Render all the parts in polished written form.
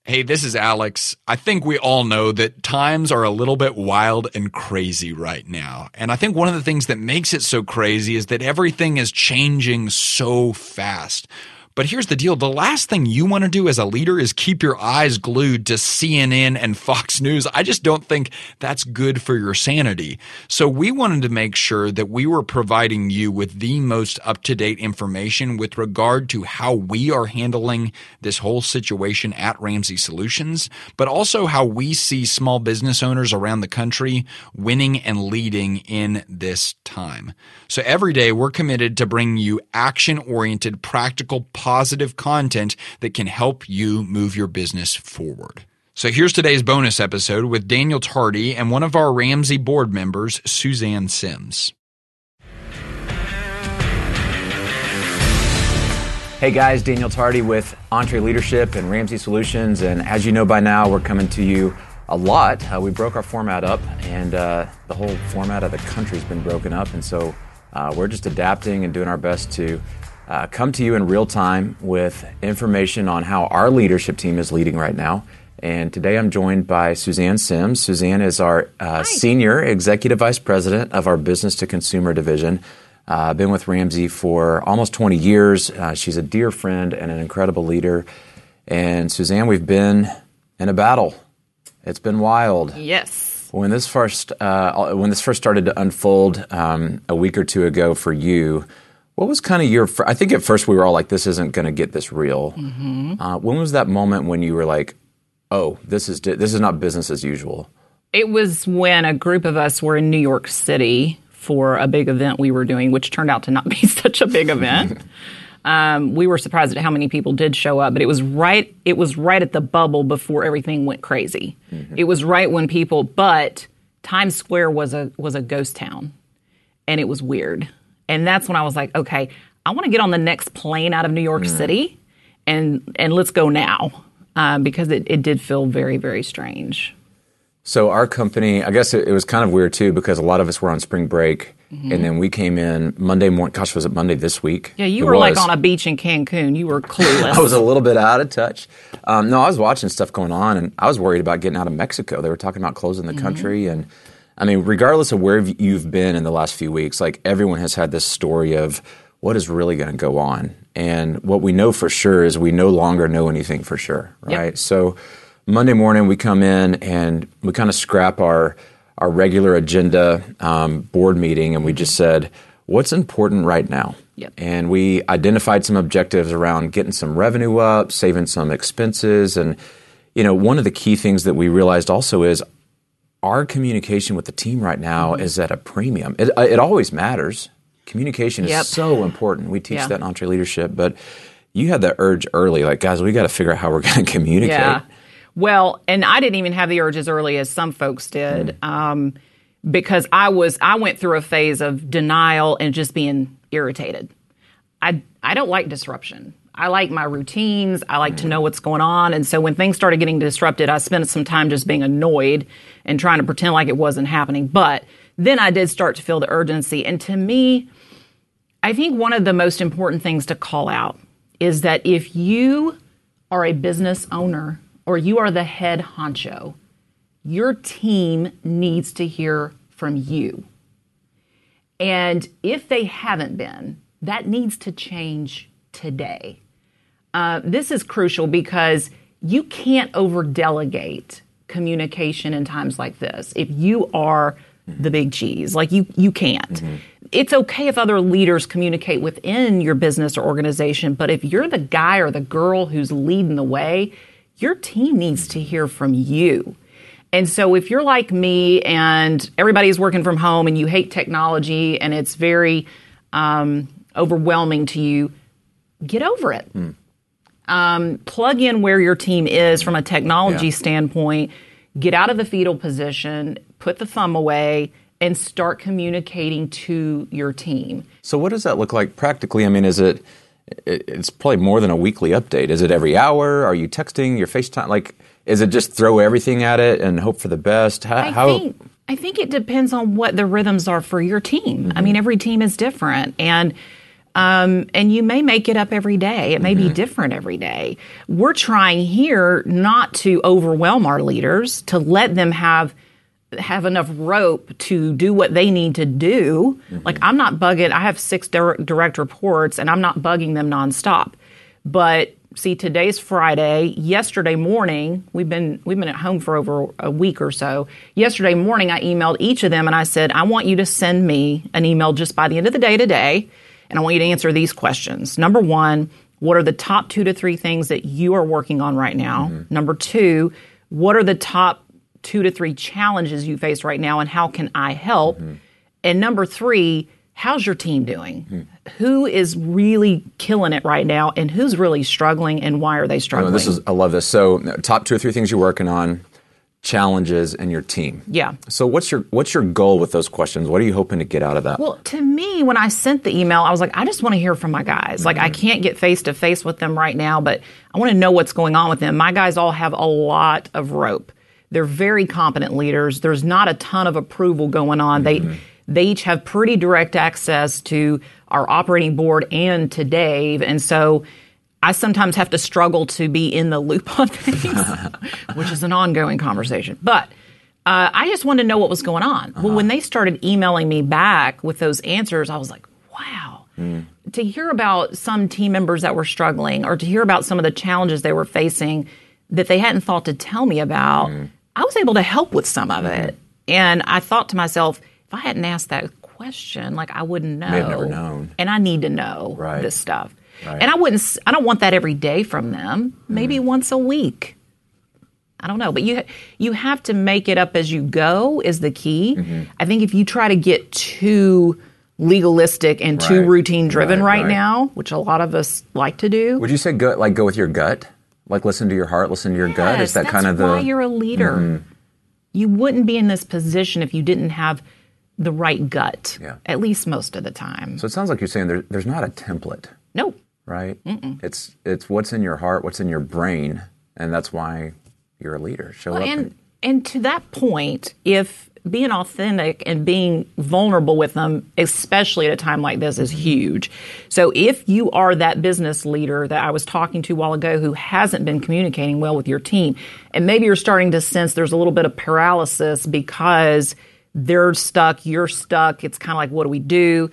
Hey, this is Alex. I think we all know that times are a little bit wild and crazy right now. And I think one of the things that makes it so crazy is that everything is changing so fast. But here's the deal. The last thing you want to do as a leader is keep your eyes glued to CNN and Fox News. I just don't think that's good for your sanity. So we wanted to make sure that we were providing you with the most up-to-date information with regard to how we are handling this whole situation at Ramsey Solutions, but also how we see small business owners around the country winning and leading in this time. So every day we're committed to bringing you action-oriented, practical, positive content that can help you move your business forward. So here's today's bonus episode with Daniel Tardy and one of our Ramsey board members, Suzanne Sims. Hey guys, Daniel Tardy with EntreLeadership and Ramsey Solutions, and as you know by now, we're coming to you a lot. We broke our format up, and the whole format of the country's been broken up, and so we're just adapting and doing our best to come to you in real time with information on how our leadership team is leading right now. And today I'm joined by Suzanne Sims. Suzanne is our Senior Executive Vice President of our Business to Consumer Division. Been with Ramsey for almost 20 years. She's a dear friend and an incredible leader. And Suzanne, we've been in a battle. It's been wild. Yes. When this first started to unfold a week or two ago for you, what was kind of I think at first we were all like, this isn't going to get this real. Mm-hmm. When was that moment when you were like, oh, this is not business as usual? It was when a group of us were in New York City for a big event we were doing, which turned out to not be such a big event. We were surprised at how many people did show up, but it was right at the bubble before everything went crazy. Mm-hmm. It was right when but Times Square was a ghost town, and it was weird. And that's when I was like, okay, I want to get on the next plane out of New York City, and let's go now, because it did feel very, very strange. So our company, I guess it was kind of weird too, because a lot of us were on spring break, and then we came in Monday morning. Gosh, was it Monday this week? Yeah, you were like on a beach in Cancun. You were clueless. I was a little bit out of touch. No, I was watching stuff going on, and I was worried about getting out of Mexico. They were talking about closing the country, and I mean, regardless of where you've been in the last few weeks, like everyone has had this story of what is really going to go on. And what we know for sure is we no longer know anything for sure, right? Yep. So Monday morning we come in and we kind of scrap our regular agenda board meeting, and we just said, what's important right now? Yep. And we identified some objectives around getting some revenue up, saving some expenses. And, you know, one of the key things that we realized also is our communication with the team right now is at a premium. It always matters. Communication is so important. We teach that in EntreLeadership, but you had that urge early, like, guys, we got to figure out how we're going to communicate. Yeah. Well, and I didn't even have the urge as early as some folks did, because I went through a phase of denial and just being irritated. I don't like disruption. I like my routines. I like to know what's going on. And so when things started getting disrupted, I spent some time just being annoyed and trying to pretend like it wasn't happening. But then I did start to feel the urgency. And to me, I think one of the most important things to call out is that if you are a business owner or you are the head honcho, your team needs to hear from you. And if they haven't been, that needs to change today. This is crucial because you can't over-delegate communication in times like this. If you are the big cheese, like you can't. Mm-hmm. It's okay if other leaders communicate within your business or organization, but if you're the guy or the girl who's leading the way, your team needs to hear from you. And so if you're like me and everybody's working from home and you hate technology and it's very overwhelming to you, get over it. Plug in where your team is from a technology standpoint, get out of the fetal position, put the thumb away, and start communicating to your team. So what does that look like practically? I mean, it's probably more than a weekly update. Is it every hour? Are you texting, your FaceTime? Like, is it just throw everything at it and hope for the best? I think it depends on what the rhythms are for your team. I mean, every team is different. And And you may make it up every day. It may be different every day. We're trying here not to overwhelm our leaders, to let them have enough rope to do what they need to do. Like, I'm not bugging. I have 6 direct reports, and I'm not bugging them nonstop. But see, today's Friday. Yesterday morning, we've been at home for over a week or so. Yesterday morning, I emailed each of them, and I said, I want you to send me an email just by the end of the day today, and I want you to answer these questions. Number 1, what are the top 2 to 3 things that you are working on right now? Number 2, what are the top 2 to 3 challenges you face right now, and how can I help? And number 3, how's your team doing? Who is really killing it right now, and who's really struggling, and why are they struggling? I love this. So, top 2 or 3 things you're working on, challenges, and your team. Yeah. So, what's your goal with those questions? What are you hoping to get out of that? Well, to me, when I sent the email, I was like, I just want to hear from my guys. Like, I can't get face to face with them right now, but I want to know what's going on with them. My guys all have a lot of rope. They're very competent leaders. There's not a ton of approval going on. They each have pretty direct access to our operating board and to Dave. And so I sometimes have to struggle to be in the loop on things, which is an ongoing conversation. But I just wanted to know what was going on. Well, when they started emailing me back with those answers, I was like, wow. To hear about some team members that were struggling, or to hear about some of the challenges they were facing that they hadn't thought to tell me about, I was able to help with some of it. And I thought to myself, if I hadn't asked that question, like, I wouldn't know. May have never known. And I need to know this stuff. Right. And I don't want that every day from them. Maybe once a week. I don't know. But you have to make it up as you go is the key. I think if you try to get too legalistic and too routine driven right now, which a lot of us like to do. Would you say go with your gut? Like, listen to your heart, listen to your gut? Is that kind of that's why you're a leader. You wouldn't be in this position if you didn't have the right gut, at least most of the time. So it sounds like you're saying there's not a template. No. Right? It's what's in your heart, what's in your brain, and that's why you're a leader. Show up. And to that point, if being authentic and being vulnerable with them, especially at a time like this, is huge. So if you are that business leader that I was talking to a while ago who hasn't been communicating well with your team, and maybe you're starting to sense there's a little bit of paralysis because they're stuck, you're stuck, it's kind of like, what do we do?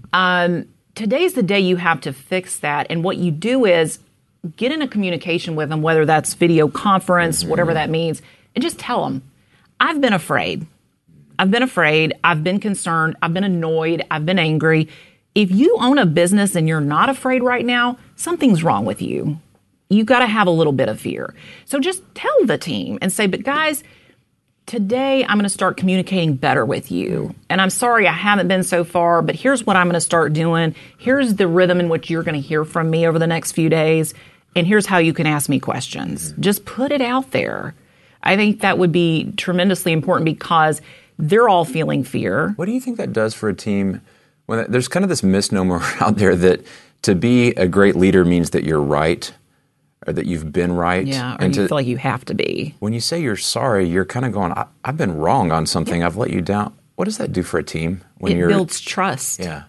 Today's the day you have to fix that. And what you do is get in a communication with them, whether that's video conference, whatever that means, and just tell them, I've been afraid. I've been concerned, I've been annoyed, I've been angry. If you own a business and you're not afraid right now, something's wrong with you. You got to have a little bit of fear. So just tell the team and say, but guys, today I'm going to start communicating better with you. And I'm sorry I haven't been so far, but here's what I'm going to start doing. Here's the rhythm in which you're going to hear from me over the next few days. And here's how you can ask me questions. Just put it out there. I think that would be tremendously important because they're all feeling fear. What do you think that does for a team? When there's kind of this misnomer out there that to be a great leader means that you're right or that you've been right. Yeah, or you feel like you have to be. When you say you're sorry, you're kind of going, I've been wrong on something. I've let you down. What does that do for a team? It builds trust. Yeah.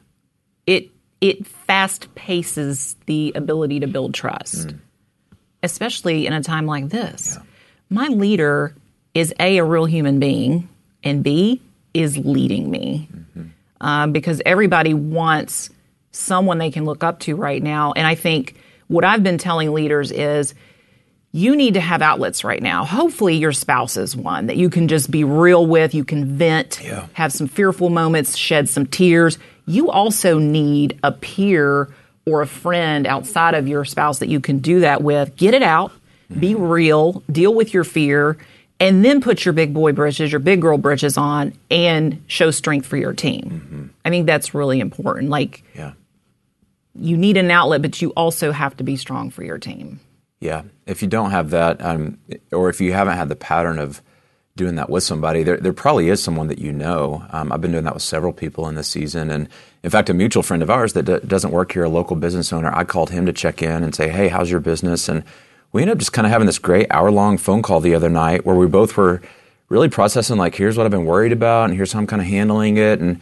It fast paces the ability to build trust, especially in a time like this. Yeah. My leader is A, a real human being, and B, is leading me. Because everybody wants someone they can look up to right now. And I think what I've been telling leaders is you need to have outlets right now. Hopefully your spouse is one that you can just be real with. You can vent, have some fearful moments, shed some tears. You also need a peer or a friend outside of your spouse that you can do that with. Get it out, be real, deal with your fear, and then put your big boy britches, your big girl britches on and show strength for your team. I think that's really important. Like, you need an outlet, but you also have to be strong for your team. Yeah. If you don't have that, or if you haven't had the pattern of doing that with somebody, there probably is someone that you know. I've been doing that with several people in this season. And in fact, a mutual friend of ours that doesn't work here, a local business owner, I called him to check in and say, hey, how's your business? And we ended up just kind of having this great hour-long phone call the other night where we both were really processing, like, here's what I've been worried about and here's how I'm kind of handling it. And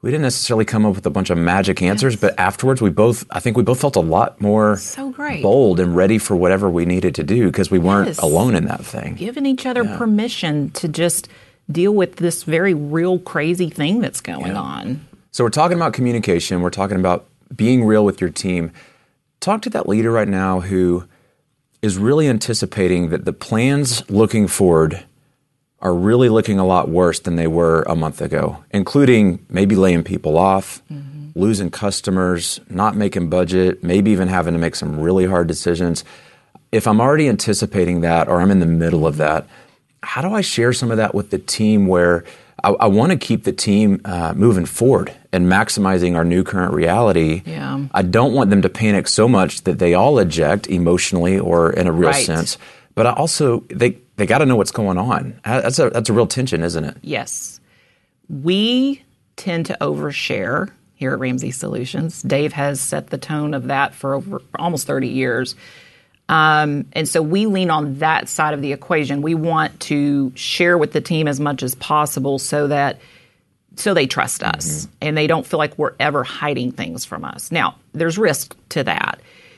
we didn't necessarily come up with a bunch of magic answers, but afterwards I think we both felt a lot more so great, bold and ready for whatever we needed to do because we weren't alone in that thing. Giving each other permission to just deal with this very real crazy thing that's going on. So we're talking about communication. We're talking about being real with your team. Talk to that leader right now who is really anticipating that the plans looking forward are really looking a lot worse than they were a month ago, including maybe laying people off, losing customers, not making budget, maybe even having to make some really hard decisions. If I'm already anticipating that or I'm in the middle of that, how do I share some of that with the team where I want to keep the team moving forward and maximizing our new current reality? Yeah. I don't want them to panic so much that they all eject emotionally or in a real sense. But I also, they got to know what's going on. That's a real tension, isn't it? Yes. We tend to overshare here at Ramsey Solutions. Dave has set the tone of that for almost 30 years. And so we lean on that side of the equation. We want to share with the team as much as possible so they trust us and they don't feel like we're ever hiding things from us. Now, there's risk to that.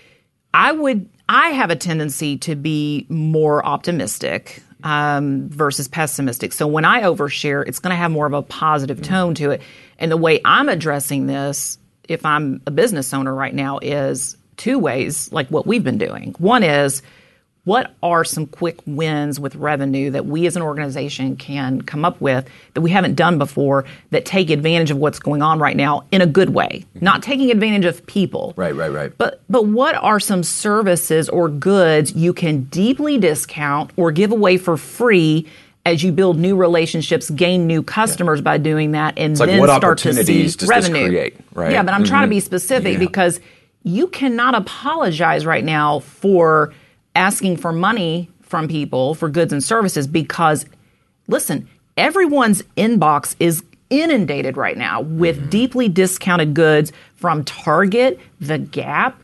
I have a tendency to be more optimistic versus pessimistic. So when I overshare, it's going to have more of a positive tone to it. And the way I'm addressing this, if I'm a business owner right now, is two ways, like what we've been doing. One is, what are some quick wins with revenue that we as an organization can come up with that we haven't done before that take advantage of what's going on right now in a good way, not taking advantage of people. Right. But what are some services or goods you can deeply discount or give away for free as you build new relationships, gain new customers by doing that, and then start to see revenue? Create, right? Yeah, but I'm trying to be specific because you cannot apologize right now for asking for money from people for goods and services because, listen, everyone's inbox is inundated right now with deeply discounted goods from Target, The Gap.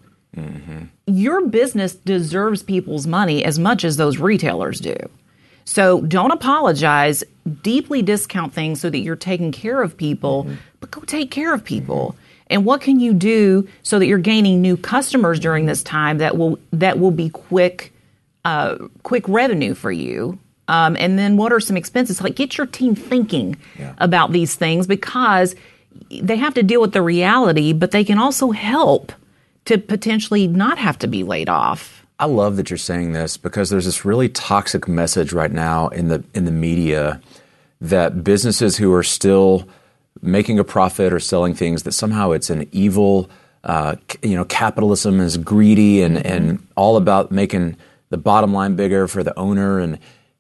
Your business deserves people's money as much as those retailers do. So don't apologize. Deeply discount things so that you're taking care of people, but go take care of people. And what can you do so that you're gaining new customers during this time that will be quick revenue for you? And then what are some expenses? Like, get your team thinking about these things because they have to deal with the reality, but they can also help to potentially not have to be laid off. I love that you're saying this because there's this really toxic message right now in the media that businesses who are still making a profit or selling things, that somehow it's an evil, capitalism is greedy and all about making the bottom line bigger for the owner. And,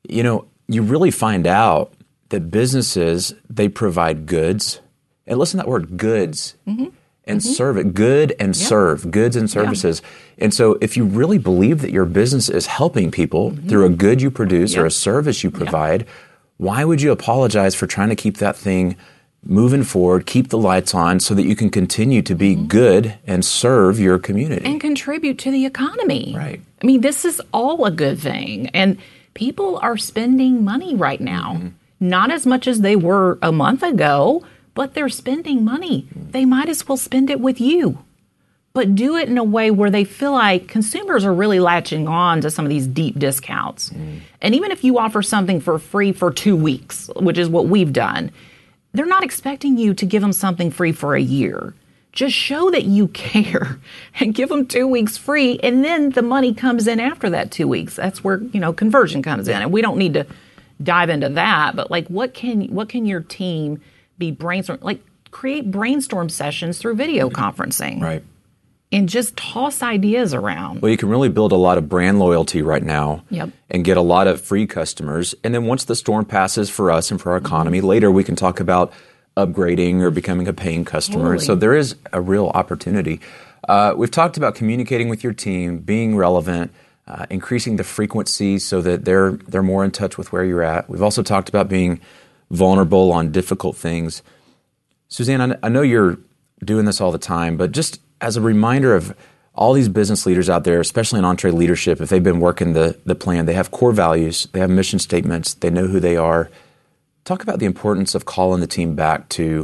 you really find out that businesses, they provide goods. And listen to that word, goods. And serve it. Good and serve. Goods and services. And so if you really believe that your business is helping people through a good you produce or a service you provide, why would you apologize for trying to keep that thing moving forward, keep the lights on so that you can continue to be good and serve your community? And contribute to the economy. Right. I mean, this is all a good thing. And people are spending money right now. Not as much as they were a month ago, but they're spending money. They might as well spend it with you. But do it in a way where they feel like consumers are really latching on to some of these deep discounts. And even if you offer something for free for 2 weeks, which is what we've done, they're not expecting you to give them something free for a year. Just show that you care and give them 2 weeks free, and then the money comes in after that 2 weeks. That's where, conversion comes in. And we don't need to dive into that, but like what can your team be create brainstorm sessions through video conferencing. Right. And just toss ideas around. Well, you can really build a lot of brand loyalty right now and get a lot of free customers. And then once the storm passes for us and for our economy, later we can talk about upgrading or becoming a paying customer. Totally. So there is a real opportunity. We've talked about communicating with your team, being relevant, increasing the frequency so that they're more in touch with where you're at. We've also talked about being vulnerable on difficult things. Suzanne, I know you're doing this all the time, but just as a reminder of all these business leaders out there, especially in EntreLeadership, if they've been working the plan, they have core values, they have mission statements, they know who they are. Talk about the importance of calling the team back to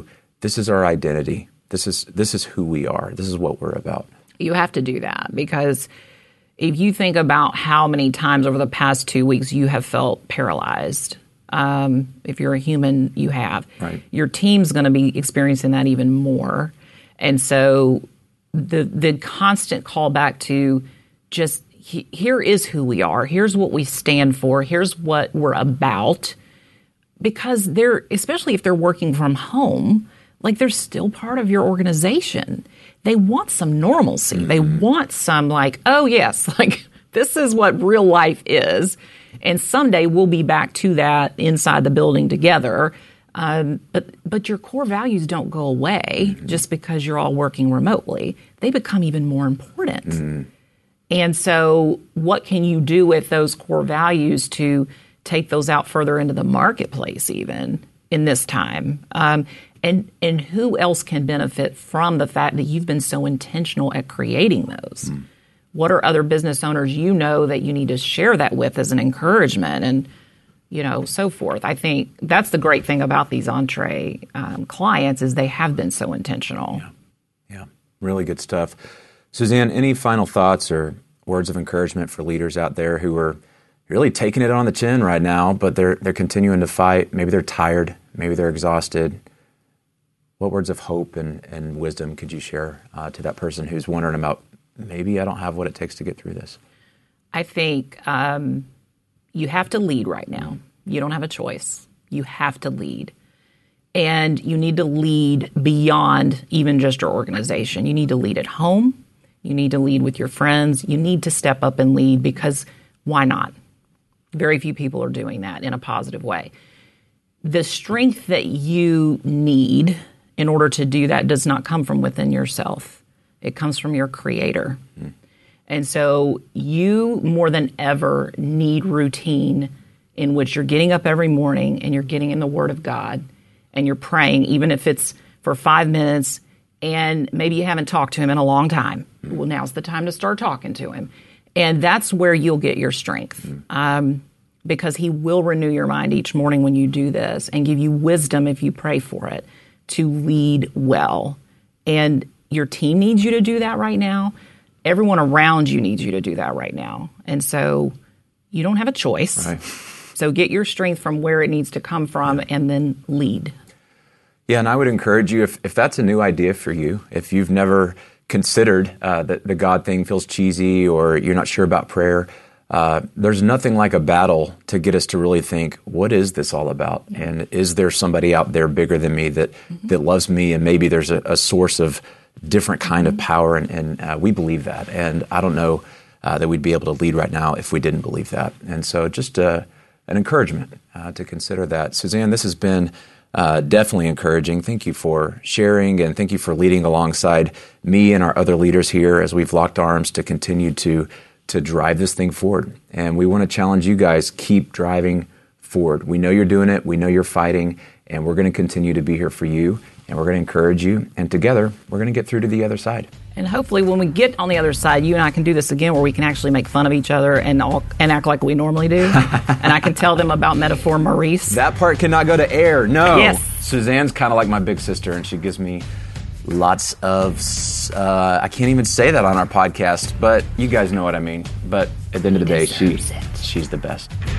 this is our identity. This is who we are. This is what we're about. You have to do that, because if you think about how many times over the past 2 weeks you have felt paralyzed, if you're a human, you have. Right. Your team's going to be experiencing that even more. And so the constant call back to just here is who we are. Here's what we stand for. Here's what we're about. Because they're, especially if they're working from home, like they're still part of your organization. They want some normalcy. They want some like, oh yes, like this is what real life is. And someday we'll be back to that inside the building together. But your core values don't go away just because you're all working remotely. They become even more important. And so what can you do with those core values to take those out further into the marketplace even in this time? And who else can benefit from the fact that you've been so intentional at creating those? What are other business owners you know that you need to share that with as an encouragement and, so forth? I think that's the great thing about these Entre clients is they have been so intentional. Yeah, really good stuff. Suzanne, any final thoughts or words of encouragement for leaders out there who are really taking it on the chin right now, but they're continuing to fight? Maybe they're tired. Maybe they're exhausted. What words of hope and wisdom could you share to that person who's wondering about, maybe I don't have what it takes to get through this? I think you have to lead right now. You don't have a choice. You have to lead. And you need to lead beyond even just your organization. You need to lead at home. You need to lead with your friends. You need to step up and lead, because why not? Very few people are doing that in a positive way. The strength that you need in order to do that does not come from within yourself. It comes from your Creator. And so you, more than ever, need routine in which you're getting up every morning and you're getting in the Word of God and you're praying, even if it's for 5 minutes and maybe you haven't talked to Him in a long time. Well, now's the time to start talking to Him. And that's where you'll get your strength. Because He will renew your mind each morning when you do this and give you wisdom if you pray for it to lead well. And your team needs you to do that right now. Everyone around you needs you to do that right now. And so you don't have a choice. Right. So get your strength from where it needs to come from and then lead. Yeah, and I would encourage you, if that's a new idea for you, if you've never considered that the God thing feels cheesy or you're not sure about prayer, there's nothing like a battle to get us to really think, what is this all about? And is there somebody out there bigger than me that loves me? And maybe there's a source of different kind of power, and we believe that. And I don't know that we'd be able to lead right now if we didn't believe that. And so just an encouragement to consider that. Suzanne, this has been definitely encouraging. Thank you for sharing, and thank you for leading alongside me and our other leaders here as we've locked arms to continue to drive this thing forward. And we want to challenge you guys, keep driving forward. We know you're doing it. We know you're fighting, and we're going to continue to be here for you. And we're going to encourage you, and together, we're going to get through to the other side. And hopefully when we get on the other side, you and I can do this again where we can actually make fun of each other and act like we normally do. And I can tell them about Metaphor Maurice. That part cannot go to air, no. Yes. Suzanne's kind of like my big sister, and she gives me lots of, I can't even say that on our podcast, but you guys know what I mean. But at the end of the day, she's the best.